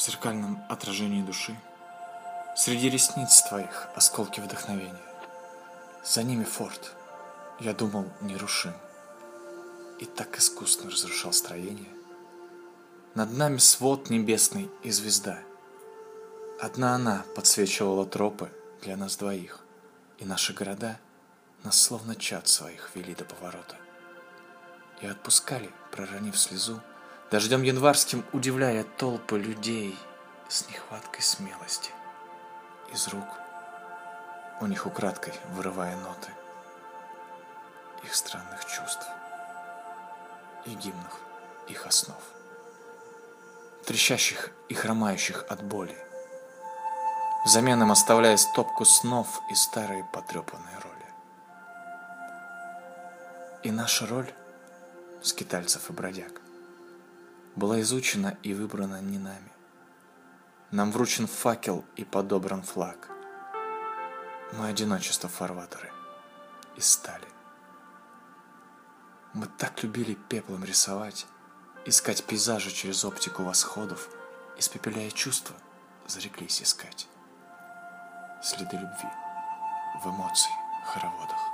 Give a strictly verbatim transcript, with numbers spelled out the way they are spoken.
зеркальном отражении души, среди ресниц твоих осколки вдохновения. За ними форт, я думал, нерушим, и так искусно разрушал строение. Над нами свод небесный и звезда. Одна она подсвечивала тропы для нас двоих, и наши города нас словно чад своих вели до поворота. И отпускали, проронив слезу, дождем январским удивляя толпы людей с нехваткой смелости. Из рук у них украдкой вырывая ноты их странных чувств и гимнов их основ, трещащих и хромающих от боли, взамен им оставляя стопку снов и старые потрепанные роли. И наша роль, скитальцев и бродяг, была изучена и выбрана не нами. Нам вручен факел и подобран флаг. Мы одиночество фарватеры из стали. Мы так любили пеплом рисовать, искать пейзажи через оптику восходов, испепеляя чувства, зареклись искать следы любви в эмоций хороводах.